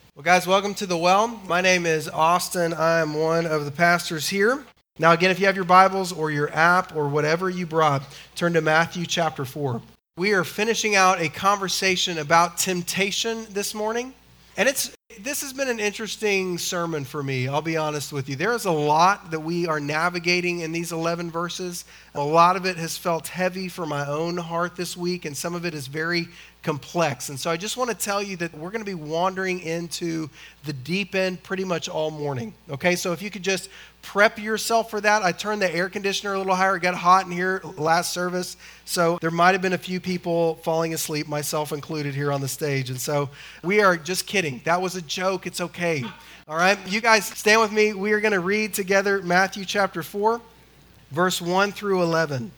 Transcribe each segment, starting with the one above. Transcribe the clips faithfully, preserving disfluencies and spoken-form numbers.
Well, guys, welcome to The Well. My name is Austin. I am one of the pastors here. Now, again, if you have your Bibles or your app or whatever you brought, turn to Matthew chapter four. We are finishing out a conversation about temptation this morning. And it's this has been an interesting sermon for me, I'll be honest with you. There is a lot that we are navigating in these eleven verses. A lot of it has felt heavy for my own heart this week, and some of it is very complex. And so I just want to tell you that we're going to be wandering into the deep end pretty much all morning. Okay, so if you could just prep yourself for that. I turned the air conditioner a little higher. It got hot in here last service. So there might have been a few people falling asleep, myself included, here on the stage. And so we are just kidding. That was a joke. It's okay. All right, you guys stand with me. We are going to read together Matthew chapter four, verse one through eleven.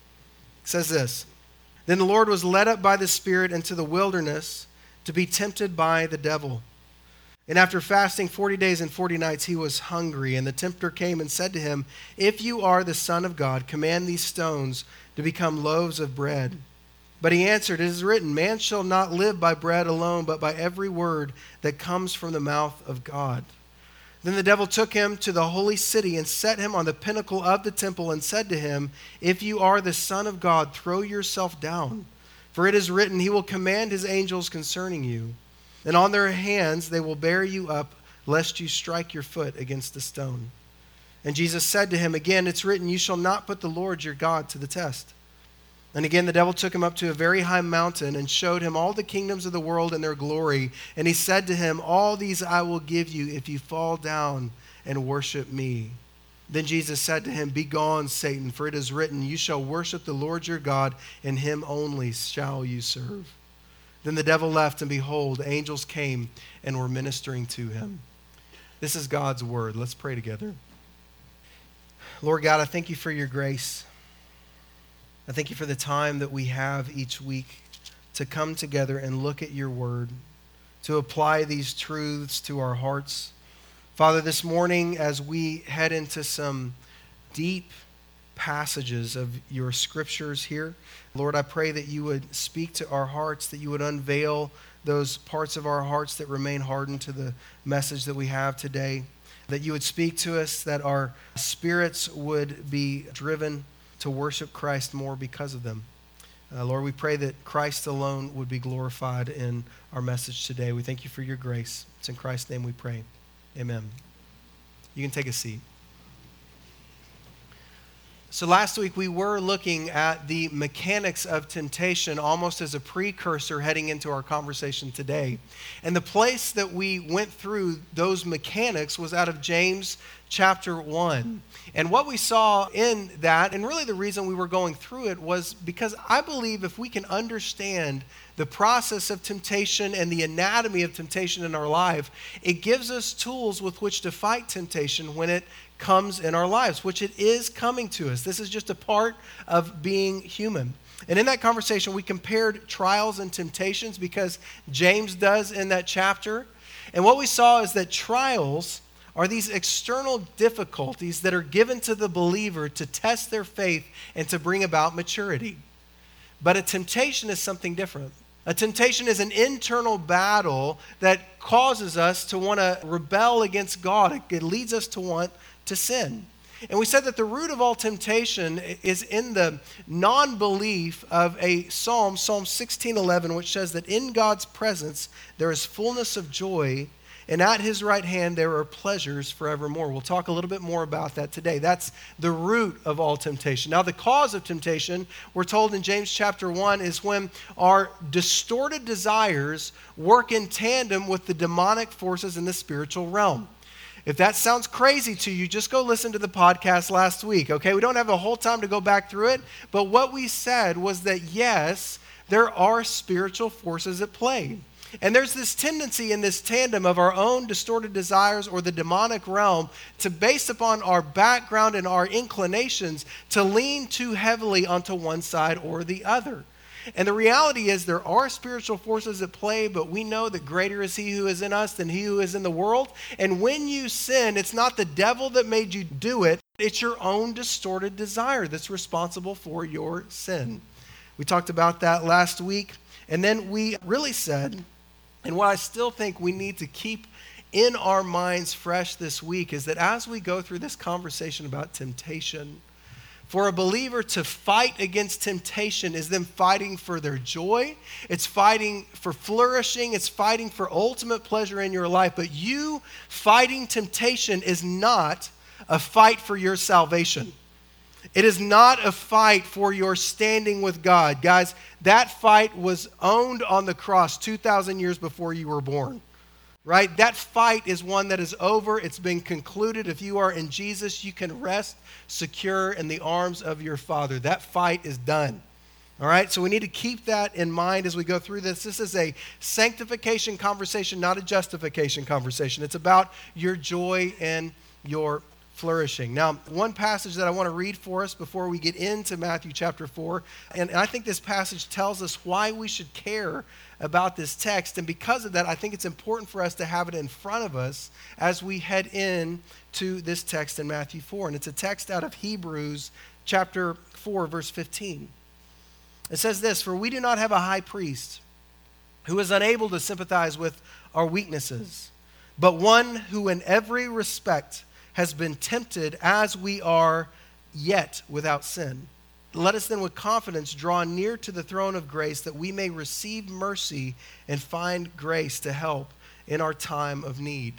It says this: Then the Lord was led up by the Spirit into the wilderness to be tempted by the devil. And after fasting forty days and forty nights, he was hungry. And the tempter came and said to him, If you are the Son of God, command these stones to become loaves of bread. But he answered, It is written, Man shall not live by bread alone, but by every word that comes from the mouth of God. Then the devil took him to the holy city and set him on the pinnacle of the temple and said to him, If you are the Son of God, throw yourself down. For it is written, He will command His angels concerning you. And on their hands they will bear you up, lest you strike your foot against a stone. And Jesus said to him again, It's written, You shall not put the Lord your God to the test. And again the devil took him up to a very high mountain and showed him all the kingdoms of the world and their glory. And he said to him, All these I will give you if you fall down and worship me. Then Jesus said to him, Begone, Satan, for it is written, You shall worship the Lord your God, and him only shall you serve. Then the devil left, and behold, angels came and were ministering to him. This is God's word. Let's pray together. Lord God, I thank you for your grace. I thank you for the time that we have each week to come together and look at your word, to apply these truths to our hearts. Father, this morning as we head into some deep passages of your scriptures here, Lord, I pray that you would speak to our hearts, that you would unveil those parts of our hearts that remain hardened to the message that we have today, that you would speak to us, that our spirits would be driven to worship Christ more because of them. Uh, Lord, we pray that Christ alone would be glorified in our message today. We thank you for your grace. It's in Christ's name we pray. Amen. You can take a seat. So last week we were looking at the mechanics of temptation almost as a precursor heading into our conversation today. And the place that we went through those mechanics was out of James chapter one. And what we saw in that, and really the reason we were going through it, was because I believe if we can understand the process of temptation and the anatomy of temptation in our life, it gives us tools with which to fight temptation when it comes in our lives, which it is coming to us. This is just a part of being human. And in that conversation, we compared trials and temptations because James does in that chapter. And what we saw is that trials are these external difficulties that are given to the believer to test their faith and to bring about maturity. But a temptation is something different. A temptation is an internal battle that causes us to want to rebel against God. It leads us to want to sin. And we said that the root of all temptation is in the non-belief of a psalm, Psalm sixteen eleven, which says that in God's presence there is fullness of joy, and at his right hand there are pleasures forevermore. We'll talk a little bit more about that today. That's the root of all temptation. Now, the cause of temptation, we're told in James chapter one, is when our distorted desires work in tandem with the demonic forces in the spiritual realm. If that sounds crazy to you, just go listen to the podcast last week, okay? We don't have a whole time to go back through it, but what we said was that yes, there are spiritual forces at play. And there's this tendency in this tandem of our own distorted desires or the demonic realm to, based upon our background and our inclinations, to lean too heavily onto one side or the other. And the reality is there are spiritual forces at play, but we know that greater is he who is in us than he who is in the world. And when you sin, it's not the devil that made you do it. It's your own distorted desire that's responsible for your sin. We talked about that last week. And then we really said And what I still think we need to keep in our minds fresh this week is that as we go through this conversation about temptation, for a believer to fight against temptation is them fighting for their joy. It's fighting for flourishing. It's fighting for ultimate pleasure in your life. But you fighting temptation is not a fight for your salvation. It is not a fight for your standing with God. Guys, that fight was owned on the cross two thousand years before you were born. Right? That fight is one that is over. It's been concluded. If you are in Jesus, you can rest secure in the arms of your Father. That fight is done. All right? So we need to keep that in mind as we go through this. This is a sanctification conversation, not a justification conversation. It's about your joy and your flourishing. Now, one passage that I want to read for us before we get into Matthew chapter four, and I think this passage tells us why we should care about this text, and because of that, I think it's important for us to have it in front of us as we head in to this text in Matthew four, and it's a text out of Hebrews chapter four, verse fifteen. It says this, "For we do not have a high priest who is unable to sympathize with our weaknesses, but one who in every respect has been tempted as we are, yet without sin. Let us then with confidence draw near to the throne of grace that we may receive mercy and find grace to help in our time of need."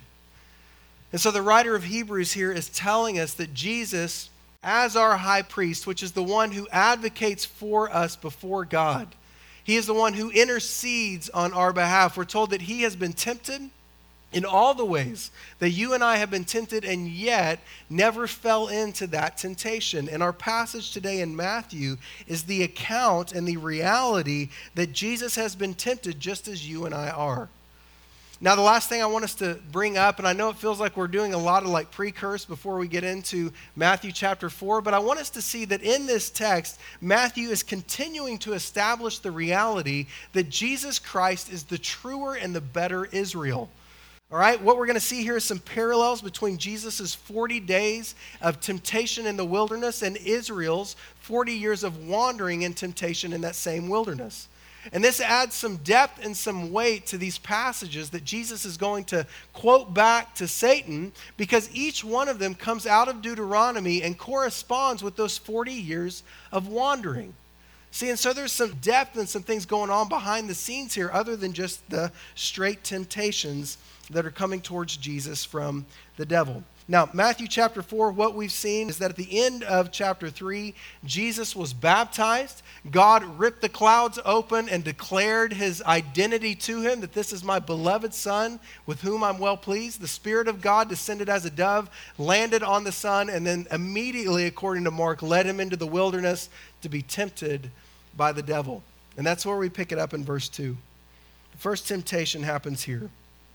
And so the writer of Hebrews here is telling us that Jesus, as our high priest, which is the one who advocates for us before God, he is the one who intercedes on our behalf. We're told that he has been tempted in all the ways that you and I have been tempted and yet never fell into that temptation. And our passage today in Matthew is the account and the reality that Jesus has been tempted just as you and I are. Now, the last thing I want us to bring up, and I know it feels like we're doing a lot of like precurse before we get into Matthew chapter four, but I want us to see that in this text, Matthew is continuing to establish the reality that Jesus Christ is the truer and the better Israel. All right, what we're going to see here is some parallels between Jesus' forty days of temptation in the wilderness and Israel's forty years of wandering in temptation in that same wilderness. And this adds some depth and some weight to these passages that Jesus is going to quote back to Satan, because each one of them comes out of Deuteronomy and corresponds with those forty years of wandering. See, and so there's some depth and some things going on behind the scenes here other than just the straight temptations that are coming towards Jesus from the devil. Now, Matthew chapter four, what we've seen is that at the end of chapter three, Jesus was baptized. God ripped the clouds open and declared his identity to him, that this is my beloved Son with whom I'm well pleased. The Spirit of God descended as a dove, landed on the Son, and then immediately, according to Mark, led him into the wilderness to be tempted by the devil. And that's where we pick it up in verse two. The first temptation happens here.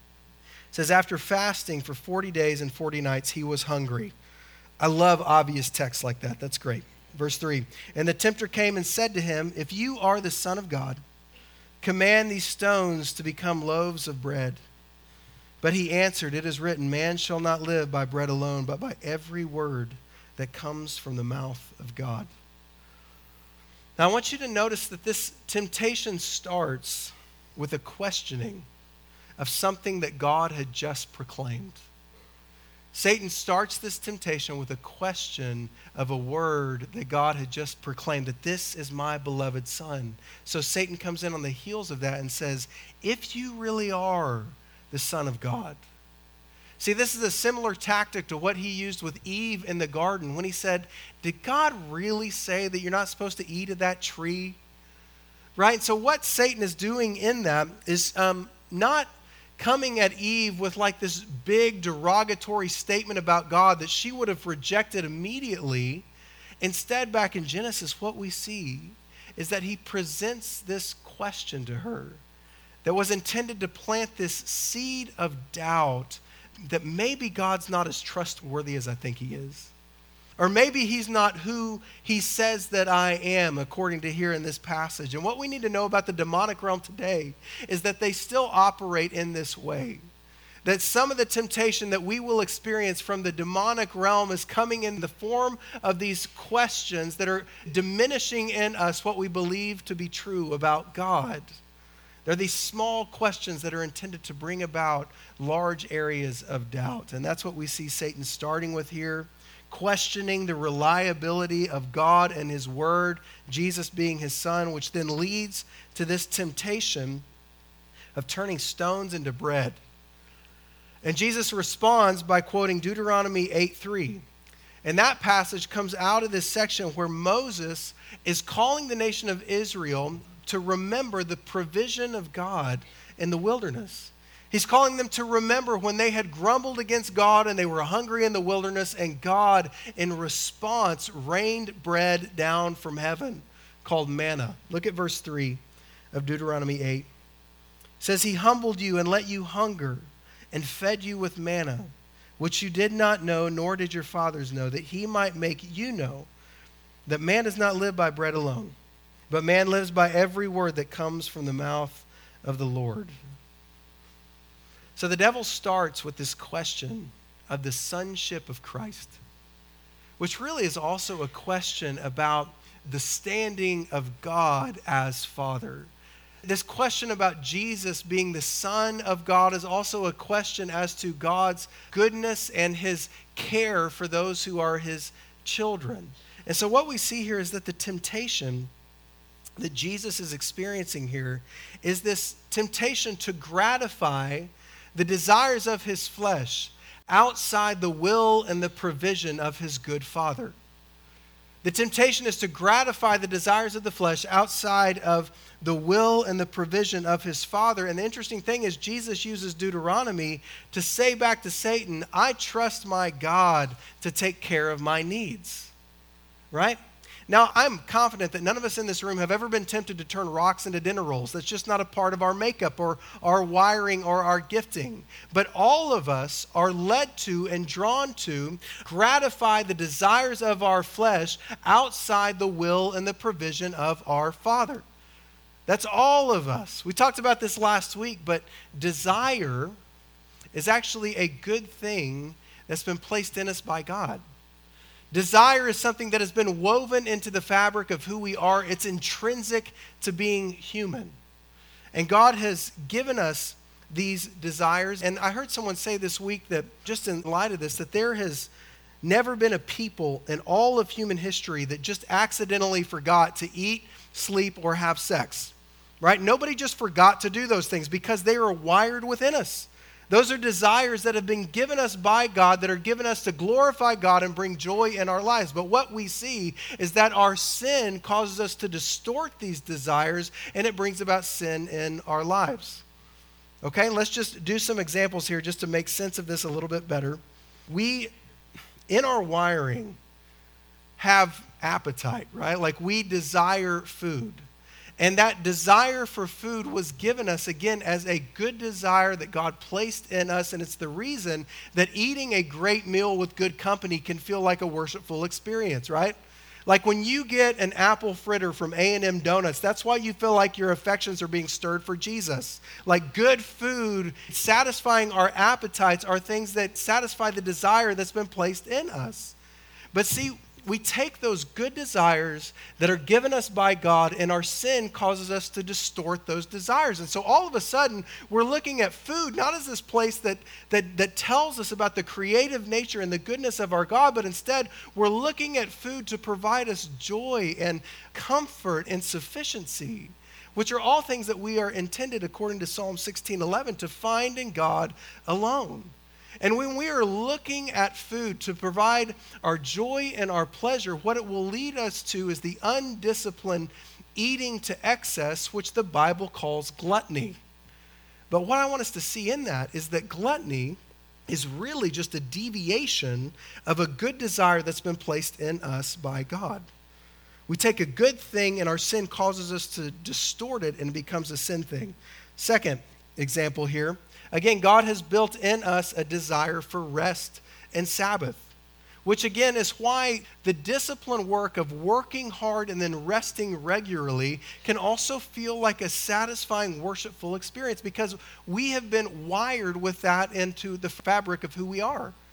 It says, after fasting for forty days and forty nights, he was hungry. I love obvious texts like that. That's great. Verse three, and the tempter came and said to him, if you are the Son of God, command these stones to become loaves of bread. But he answered, it is written, man shall not live by bread alone, but by every word that comes from the mouth of God. Now I want you to notice that this temptation starts with a questioning of something that God had just proclaimed. Satan starts this temptation with a question of a word that God had just proclaimed, that this is my beloved Son. So Satan comes in on the heels of that and says, if you really are the Son of God. See, this is a similar tactic to what he used with Eve in the garden when he said, did God really say that you're not supposed to eat of that tree? Right? So what Satan is doing in that is um, not coming at Eve with like this big derogatory statement about God that she would have rejected immediately. Instead, back in Genesis, what we see is that he presents this question to her that was intended to plant this seed of doubt that maybe God's not as trustworthy as I think he is. Or maybe he's not who he says that I am, according to here in this passage. And what we need to know about the demonic realm today is that they still operate in this way. That some of the temptation that we will experience from the demonic realm is coming in the form of these questions that are diminishing in us what we believe to be true about God. They're these small questions that are intended to bring about large areas of doubt. And that's what we see Satan starting with here, questioning the reliability of God and his word, Jesus being his son, which then leads to this temptation of turning stones into bread. And Jesus responds by quoting Deuteronomy eight three. And that passage comes out of this section where Moses is calling the nation of Israel to remember the provision of God in the wilderness. He's calling them to remember when they had grumbled against God and they were hungry in the wilderness, and God, in response, rained bread down from heaven called manna. Look at verse three of Deuteronomy eight. It says, he humbled you and let you hunger and fed you with manna, which you did not know, nor did your fathers know, that he might make you know that man does not live by bread alone, but man lives by every word that comes from the mouth of the Lord. So the devil starts with this question of the sonship of Christ, which really is also a question about the standing of God as Father. This question about Jesus being the Son of God is also a question as to God's goodness and his care for those who are his children. And so what we see here is that the temptation that Jesus is experiencing here is this temptation to gratify the desires of his flesh outside the will and the provision of his good Father. The temptation is to gratify the desires of the flesh outside of the will and the provision of his Father. And the interesting thing is Jesus uses Deuteronomy to say back to Satan, I trust my God to take care of my needs. Right? Now, I'm confident that none of us in this room have ever been tempted to turn rocks into dinner rolls. That's just not a part of our makeup or our wiring or our gifting. But all of us are led to and drawn to gratify the desires of our flesh outside the will and the provision of our Father. That's all of us. We talked about this last week, but desire is actually a good thing that's been placed in us by God. Desire is something that has been woven into the fabric of who we are. It's intrinsic to being human. And God has given us these desires. And I heard someone say this week that, just in light of this, that there has never been a people in all of human history that just accidentally forgot to eat, sleep, or have sex. Right? Nobody just forgot to do those things because they are wired within us. Those are desires that have been given us by God, that are given us to glorify God and bring joy in our lives. But what we see is that our sin causes us to distort these desires, and it brings about sin in our lives. Okay, let's just do some examples here just to make sense of this a little bit better. We, in our wiring, have appetite, right? Like we desire food. And that desire for food was given us, again, as a good desire that God placed in us. And it's the reason that eating a great meal with good company can feel like a worshipful experience, right? Like when you get an apple fritter from A and M Donuts, that's why you feel like your affections are being stirred for Jesus. Like good food, satisfying our appetites are things that satisfy the desire that's been placed in us. But see, we take those good desires that are given us by God, and our sin causes us to distort those desires. And so all of a sudden, we're looking at food not as this place that, that, that tells us about the creative nature and the goodness of our God, but instead we're looking at food to provide us joy and comfort and sufficiency, which are all things that we are intended, according to Psalm sixteen eleven, to find in God alone. And when we are looking at food to provide our joy and our pleasure, what it will lead us to is the undisciplined eating to excess, which the Bible calls gluttony. But what I want us to see in that is that gluttony is really just a deviation of a good desire that's been placed in us by God. We take a good thing and our sin causes us to distort it and it becomes a sin thing. Second example here. Again, God has built in us a desire for rest and Sabbath, which again is why the disciplined work of working hard and then resting regularly can also feel like a satisfying, worshipful experience because we have been wired with that into the fabric of who we are.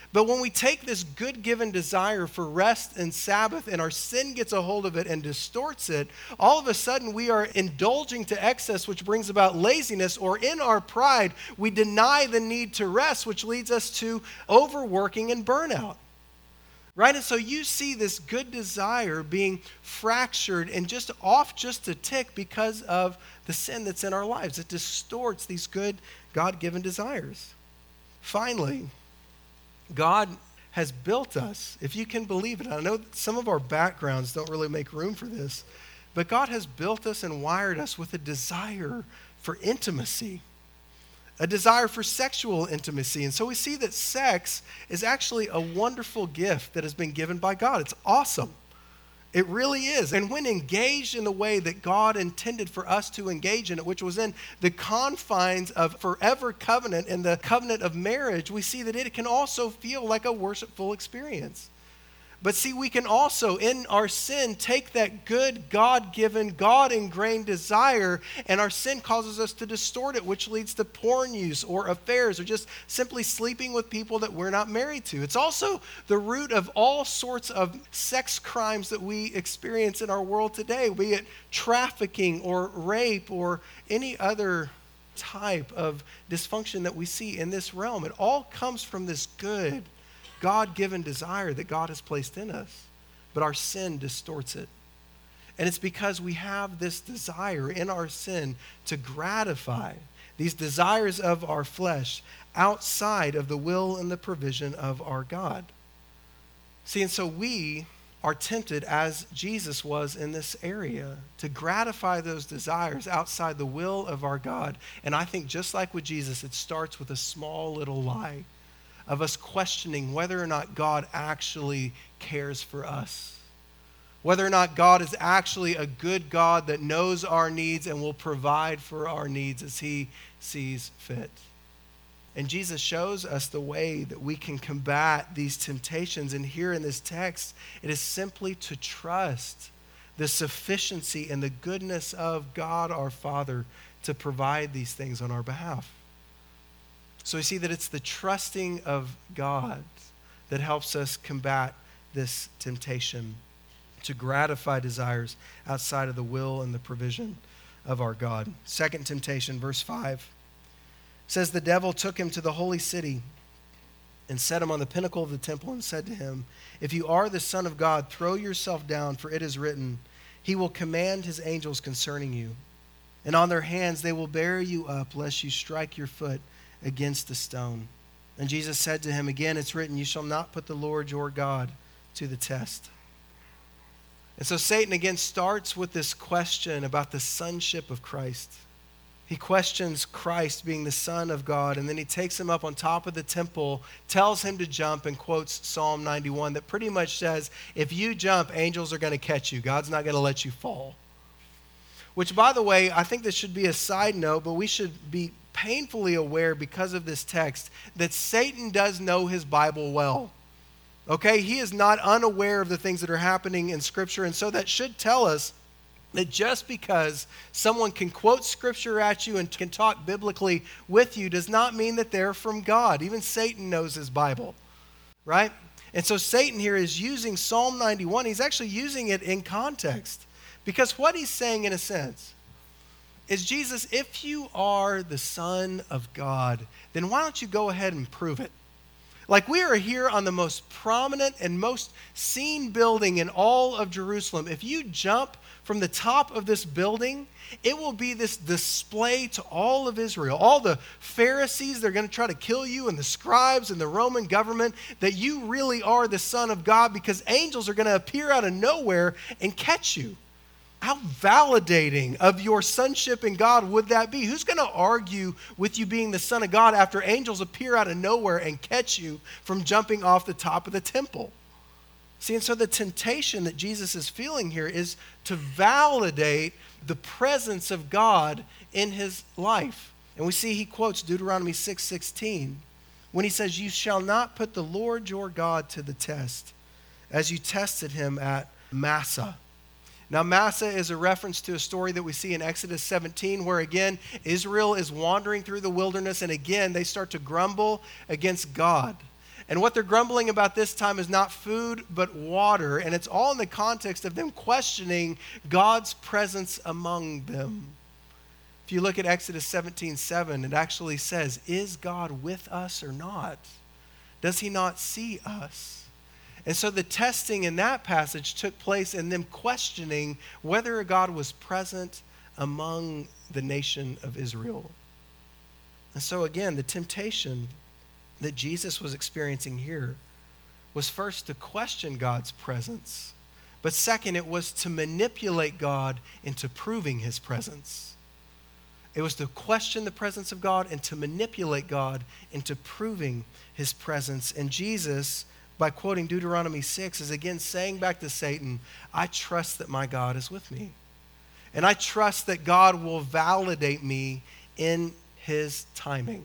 But when we take this good-given desire for rest and Sabbath and our sin gets a hold of it and distorts it, all of a sudden we are indulging to excess, which brings about laziness, or in our pride, we deny the need to rest, which leads us to overworking and burnout. Right? And so you see this good desire being fractured and just off just a tick because of the sin that's in our lives. It distorts these good God-given desires. Finally, God has built us, if you can believe it. I know some of our backgrounds don't really make room for this, but God has built us and wired us with a desire for intimacy, a desire for sexual intimacy. And so we see that sex is actually a wonderful gift that has been given by God. It's awesome. It really is. And when engaged in the way that God intended for us to engage in it, which was in the confines of forever covenant and the covenant of marriage, we see that it can also feel like a worshipful experience. But see, we can also, in our sin, take that good, God-given, God-ingrained desire, and our sin causes us to distort it, which leads to porn use or affairs or just simply sleeping with people that we're not married to. It's also the root of all sorts of sex crimes that we experience in our world today, be it trafficking or rape or any other type of dysfunction that we see in this realm. It all comes from this good, God-given desire that God has placed in us, but our sin distorts it. And it's because we have this desire in our sin to gratify these desires of our flesh outside of the will and the provision of our God. See, and so we are tempted, as Jesus was in this area, to gratify those desires outside the will of our God. And I think just like with Jesus, it starts with a small little lie of us questioning whether or not God actually cares for us, whether or not God is actually a good God that knows our needs and will provide for our needs as he sees fit. And Jesus shows us the way that we can combat these temptations. And here in this text, it is simply to trust the sufficiency and the goodness of God our Father to provide these things on our behalf. So we see that it's the trusting of God that helps us combat this temptation to gratify desires outside of the will and the provision of our God. Second temptation, verse five, says, the devil took him to the holy city and set him on the pinnacle of the temple and said to him, if you are the Son of God, throw yourself down, for it is written, he will command his angels concerning you, and on their hands they will bear you up, lest you strike your foot against the stone. And Jesus said to him, again, it's written, you shall not put the Lord your God to the test. And so Satan again starts with this question about the sonship of Christ. He questions Christ being the Son of God, and then he takes him up on top of the temple, tells him to jump, and quotes Psalm ninety-one that pretty much says, if you jump, angels are going to catch you. God's not going to let you fall. Which, by the way, I think this should be a side note, but we should be painfully aware because of this text that Satan does know his Bible well. Okay, he is not unaware of the things that are happening in Scripture, and so that should tell us that just because someone can quote Scripture at you and can talk biblically with you does not mean that they're from God. Even Satan knows his Bible, right? And so Satan here is using Psalm ninety-one. He's actually using it in context, because what he's saying in a sense is, Jesus, if you are the Son of God, then why don't you go ahead and prove it? Like, we are here on the most prominent and most seen building in all of Jerusalem. If you jump from the top of this building, it will be this display to all of Israel. All the Pharisees, they're going to try to kill you, and the scribes and the Roman government, that you really are the Son of God, because angels are going to appear out of nowhere and catch you. How validating of your sonship in God would that be? Who's going to argue with you being the Son of God after angels appear out of nowhere and catch you from jumping off the top of the temple? See, and so the temptation that Jesus is feeling here is to validate the presence of God in his life. And we see he quotes Deuteronomy six sixteen when he says, you shall not put the Lord your God to the test, as you tested him at Massah. Now, Massah is a reference to a story that we see in Exodus seventeen, where again, Israel is wandering through the wilderness, and again, they start to grumble against God. And what they're grumbling about this time is not food, but water. And it's all in the context of them questioning God's presence among them. If you look at Exodus seventeen seven, it actually says, is God with us or not? Does he not see us? And so the testing in that passage took place in them questioning whether God was present among the nation of Israel. And so again, the temptation that Jesus was experiencing here was first to question God's presence, but second, it was to manipulate God into proving his presence. It was to question the presence of God and to manipulate God into proving his presence. And Jesus, by quoting Deuteronomy six, is again saying back to Satan, I trust that my God is with me. And I trust that God will validate me in his timing.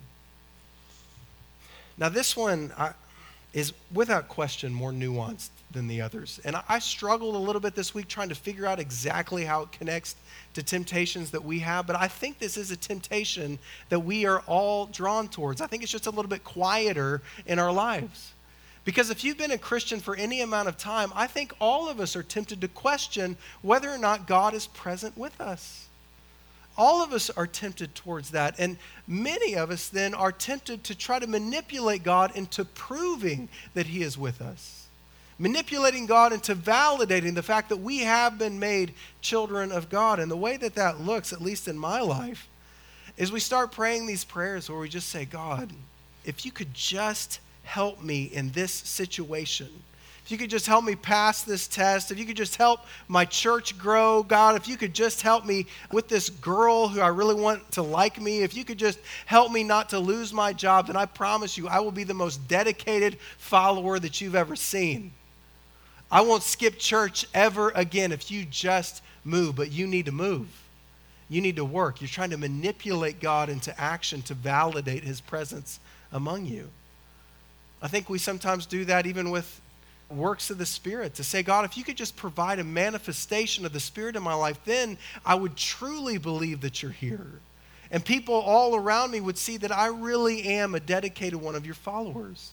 Now this one I, is without question more nuanced than the others. And I, I struggled a little bit this week trying to figure out exactly how it connects to temptations that we have. But I think this is a temptation that we are all drawn towards. I think it's just a little bit quieter in our lives. Because if you've been a Christian for any amount of time, I think all of us are tempted to question whether or not God is present with us. All of us are tempted towards that. And many of us then are tempted to try to manipulate God into proving that he is with us. Manipulating God into validating the fact that we have been made children of God. And the way that that looks, at least in my life, is we start praying these prayers where we just say, God, if you could just help me in this situation. If you could just help me pass this test, if you could just help my church grow, God, if you could just help me with this girl who I really want to like me, if you could just help me not to lose my job, then I promise you I will be the most dedicated follower that you've ever seen. I won't skip church ever again if you just move, but you need to move. You need to work. You're trying to manipulate God into action to validate his presence among you. I think we sometimes do that even with works of the Spirit, to say, God, if you could just provide a manifestation of the Spirit in my life, then I would truly believe that you're here. And people all around me would see that I really am a dedicated one of your followers.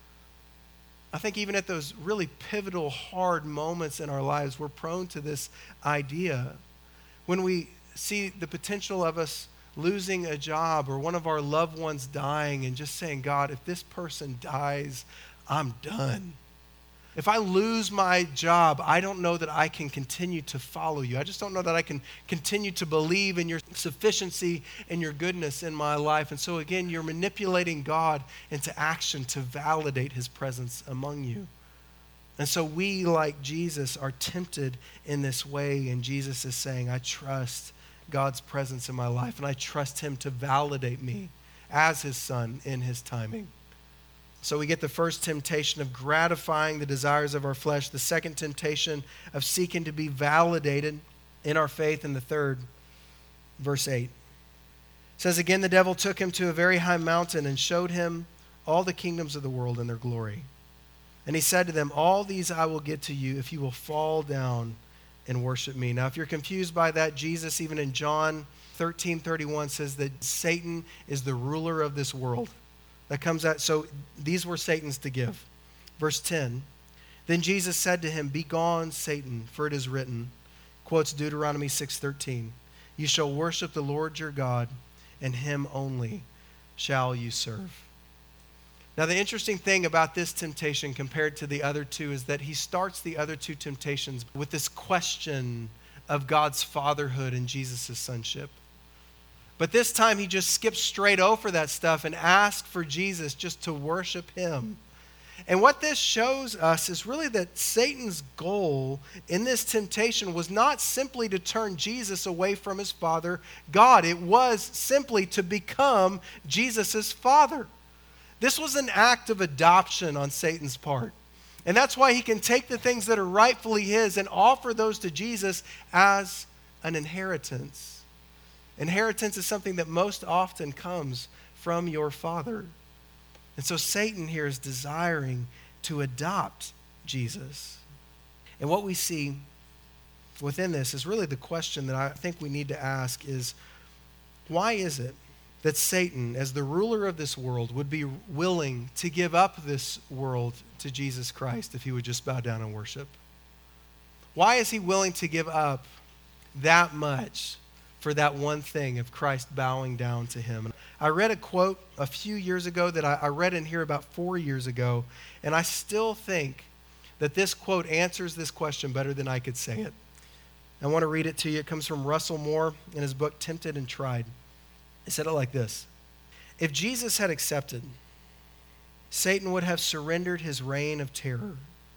I think even at those really pivotal, hard moments in our lives, we're prone to this idea. When we see the potential of us losing a job or one of our loved ones dying and just saying, God, if this person dies, I'm done. If I lose my job, I don't know that I can continue to follow you. I just don't know that I can continue to believe in your sufficiency and your goodness in my life. And so again, you're manipulating God into action to validate his presence among you. And so we, like Jesus, are tempted in this way. And Jesus is saying, I trust God's presence in my life, and I trust him to validate me as his son in his timing. So we get the first temptation of gratifying the desires of our flesh, the second temptation of seeking to be validated in our faith, and the third, verse eight. It says, again, the devil took him to a very high mountain and showed him all the kingdoms of the world and their glory. And he said to them, all these I will give to you if you will fall down and worship me. Now, if you're confused by that, Jesus, even in John thirteen thirty-one, says that Satan is the ruler of this world. That comes out, so these were Satan's to give. Verse ten, then Jesus said to him, be gone, Satan, for it is written, quotes Deuteronomy six thirteen, you shall worship the Lord your God, and him only shall you serve. Now, the interesting thing about this temptation compared to the other two is that he starts the other two temptations with this question of God's fatherhood and Jesus' sonship. But this time he just skips straight over that stuff and asks for Jesus just to worship him. And what this shows us is really that Satan's goal in this temptation was not simply to turn Jesus away from his Father, God. It was simply to become Jesus' father. This was an act of adoption on Satan's part. And that's why he can take the things that are rightfully his and offer those to Jesus as an inheritance. Inheritance is something that most often comes from your father. And so Satan here is desiring to adopt Jesus. And what we see within this is really the question that I think we need to ask is, why is it that Satan, as the ruler of this world, would be willing to give up this world to Jesus Christ if he would just bow down and worship? Why is he willing to give up that much for that one thing of Christ bowing down to him? I read a quote a few years ago that I, I read in here about four years ago, and I still think that this quote answers this question better than I could say it. I want to read it to you. It comes from Russell Moore in his book, Tempted and Tried. He said it like this: if Jesus had accepted, Satan would have surrendered his reign of terror.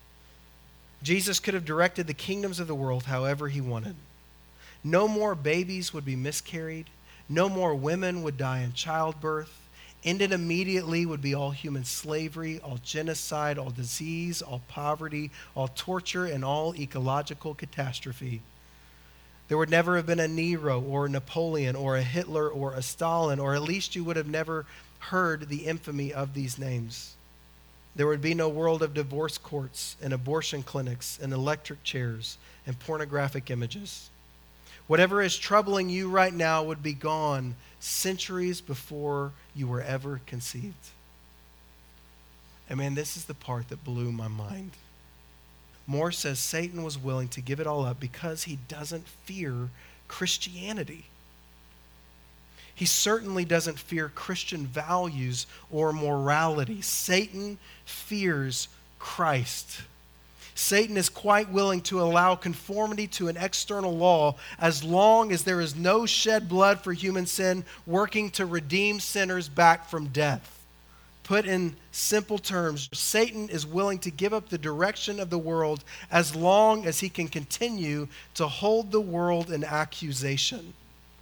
Jesus could have directed the kingdoms of the world however he wanted. No more babies would be miscarried. No more women would die in childbirth. Ended immediately would be all human slavery, all genocide, all disease, all poverty, all torture, and all ecological catastrophe. There would never have been a Nero or a Napoleon or a Hitler or a Stalin, or at least you would have never heard the infamy of these names. There would be no world of divorce courts and abortion clinics and electric chairs and pornographic images. Whatever is troubling you right now would be gone centuries before you were ever conceived. And man, this is the part that blew my mind. Moore says Satan was willing to give it all up because he doesn't fear Christianity. He certainly doesn't fear Christian values or morality. Satan fears Christ. Satan is quite willing to allow conformity to an external law as long as there is no shed blood for human sin working to redeem sinners back from death. Put in simple terms, Satan is willing to give up the direction of the world as long as he can continue to hold the world in accusation.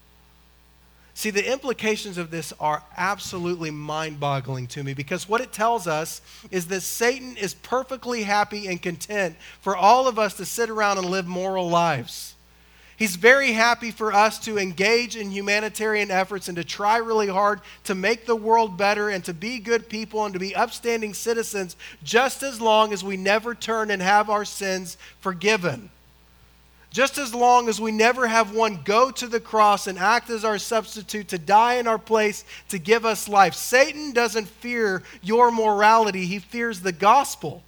See, the implications of this are absolutely mind-boggling to me, because what it tells us is that Satan is perfectly happy and content for all of us to sit around and live moral lives. He's very happy for us to engage in humanitarian efforts and to try really hard to make the world better and to be good people and to be upstanding citizens, just as long as we never turn and have our sins forgiven. Just as long as we never have one go to the cross and act as our substitute to die in our place to give us life. Satan doesn't fear your morality. He fears the gospel.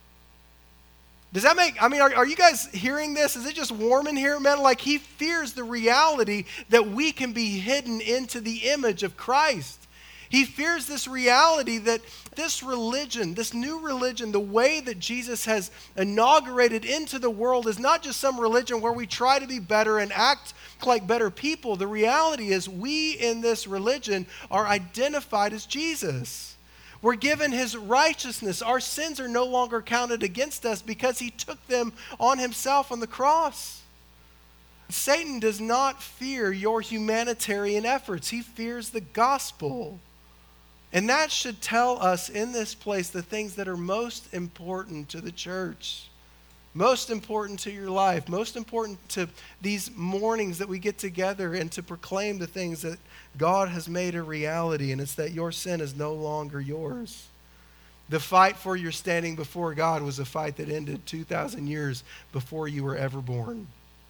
Does that make, I mean, are, are you guys hearing this? Is it just warm in here, man? Like, he fears the reality that we can be hidden into the image of Christ. He fears this reality that this religion, this new religion, the way that Jesus has inaugurated into the world is not just some religion where we try to be better and act like better people. The reality is we in this religion are identified as Jesus. We're given his righteousness. Our sins are no longer counted against us because he took them on himself on the cross. Satan does not fear your humanitarian efforts. He fears the gospel. And that should tell us in this place the things that are most important to the church, most important to your life, most important to these mornings that we get together and to proclaim the things that God has made a reality, and it's that your sin is no longer yours. The fight for your standing before God was a fight that ended two thousand years before you were ever born.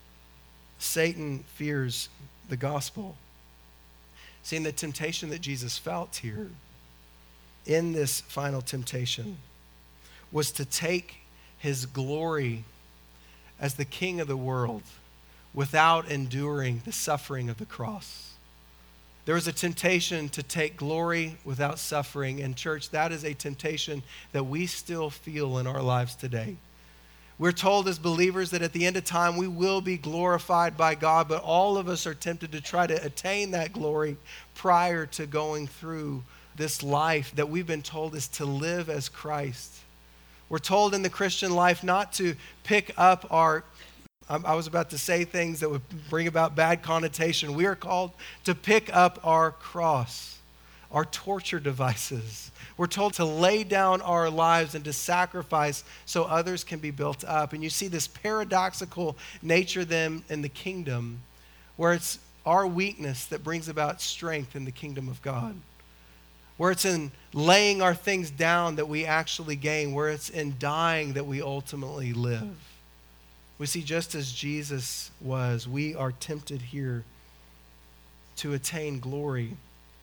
Satan fears the gospel. Seeing the temptation that Jesus felt here in this final temptation was to take his glory as the king of the world without enduring the suffering of the cross. There was a temptation to take glory without suffering. And church, that is a temptation that we still feel in our lives today. We're told as believers that at the end of time we will be glorified by God, but all of us are tempted to try to attain that glory prior to going through this life that we've been told is to live as Christ. We're told in the Christian life not to pick up our I was about to say things that would bring about bad connotation. We are called to pick up our cross, our torture devices. We're told to lay down our lives and to sacrifice so others can be built up. And you see this paradoxical nature then in the kingdom, where it's our weakness that brings about strength in the kingdom of God. Where it's in laying our things down that we actually gain. Where it's in dying that we ultimately live. We see just as Jesus was, we are tempted here to attain glory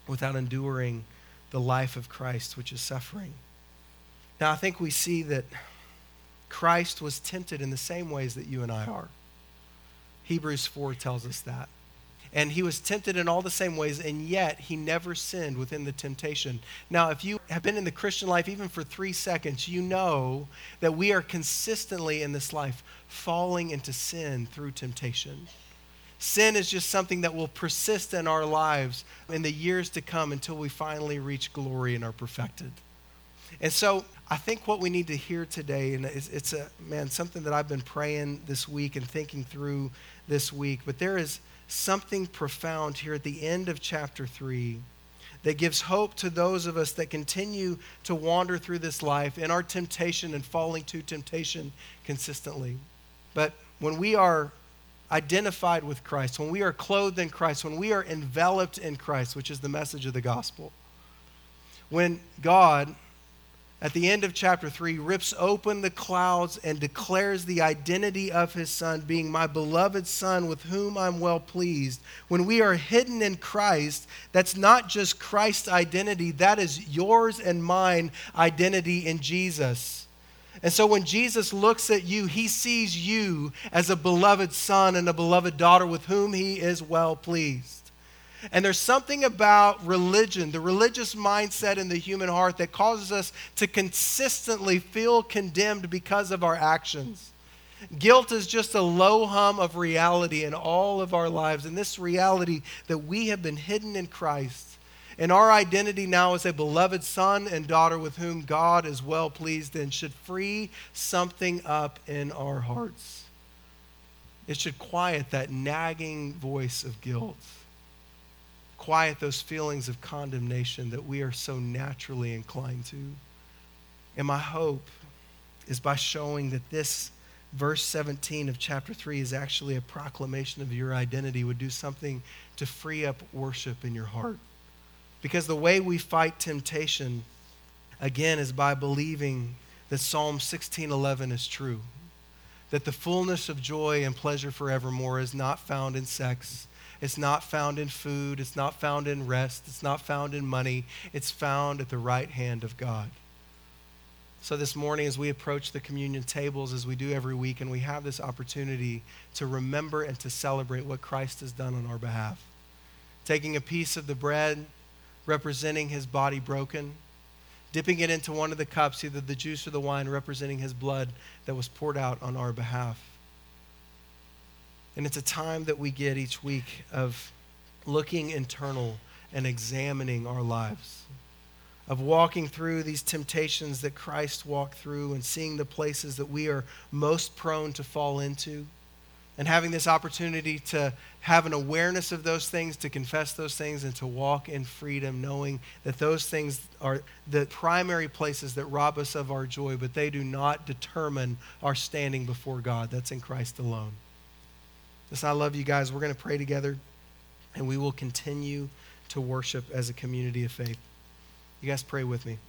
without enduring the life of Christ, which is suffering. Now, I think we see that Christ was tempted in the same ways that you and I are. Hebrews four tells us that. And he was tempted in all the same ways, and yet he never sinned within the temptation. Now, if you have been in the Christian life even for three seconds, you know that we are consistently in this life falling into sin through temptation. Sin is just something that will persist in our lives in the years to come until we finally reach glory and are perfected. And so I think what we need to hear today, and it's, it's a, man, something that I've been praying this week and thinking through this week, but there is something profound here at the end of chapter three that gives hope to those of us that continue to wander through this life in our temptation and falling to temptation consistently. But when we are identified with Christ, when we are clothed in Christ, when we are enveloped in Christ, which is the message of the gospel, when God, at the end of chapter three, rips open the clouds and declares the identity of his Son, being my beloved Son with whom I'm well pleased. When we are hidden in Christ, that's not just Christ's identity, that is yours and mine identity in Jesus. And so when Jesus looks at you, he sees you as a beloved son and a beloved daughter with whom he is well pleased. And there's something about religion, the religious mindset in the human heart, that causes us to consistently feel condemned because of our actions. Guilt is just a low hum of reality in all of our lives. And this reality that we have been hidden in Christ, and our identity now as a beloved son and daughter with whom God is well pleased in, should free something up in our hearts. It should quiet that nagging voice of guilt. Quiet those feelings of condemnation that we are so naturally inclined to. And my hope is by showing that this verse seventeen of chapter three is actually a proclamation of your identity, would do something to free up worship in your heart. Because the way we fight temptation, again, is by believing that Psalm sixteen eleven is true. That the fullness of joy and pleasure forevermore is not found in sex. It's not found in food. It's not found in rest. It's not found in money. It's found at the right hand of God. So this morning, as we approach the communion tables, as we do every week, and we have this opportunity to remember and to celebrate what Christ has done on our behalf. Taking a piece of the bread, representing his body broken, dipping it into one of the cups, either the juice or the wine, representing his blood that was poured out on our behalf. And it's a time that we get each week of looking internal and examining our lives, of walking through these temptations that Christ walked through and seeing the places that we are most prone to fall into, and having this opportunity to have an awareness of those things, to confess those things, and to walk in freedom, knowing that those things are the primary places that rob us of our joy, but they do not determine our standing before God. That's in Christ alone. Listen, I love you guys. We're going to pray together, and we will continue to worship as a community of faith. You guys pray with me.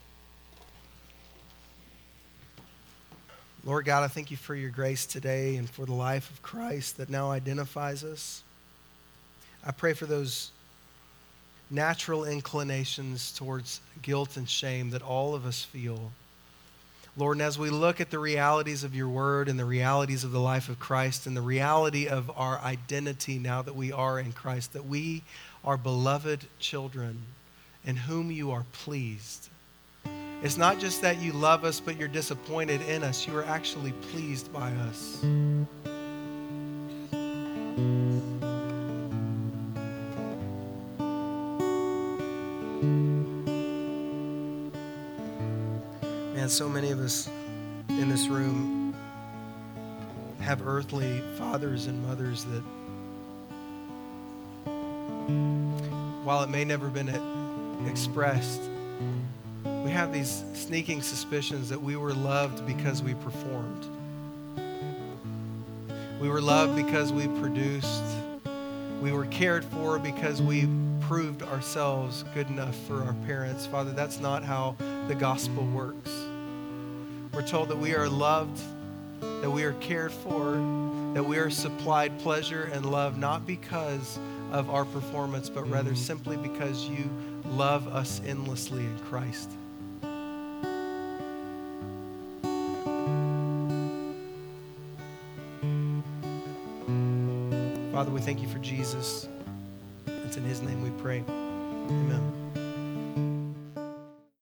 Lord God, I thank you for your grace today and for the life of Christ that now identifies us. I pray for those natural inclinations towards guilt and shame that all of us feel. Lord, and as we look at the realities of your word and the realities of the life of Christ and the reality of our identity now that we are in Christ, that we are beloved children in whom you are pleased. It's not just that you love us, but you're disappointed in us. You are actually pleased by us. Man, so many of us in this room have earthly fathers and mothers that, while it may never been expressed, we have these sneaking suspicions that we were loved because we performed. We were loved because we produced. We were cared for because we proved ourselves good enough for our parents. Father, that's not how the gospel works. We're told that we are loved, that we are cared for, that we are supplied pleasure and love, not because of our performance, but rather simply because you love us endlessly in Christ. Father, we thank you for Jesus. It's in his name we pray. Amen.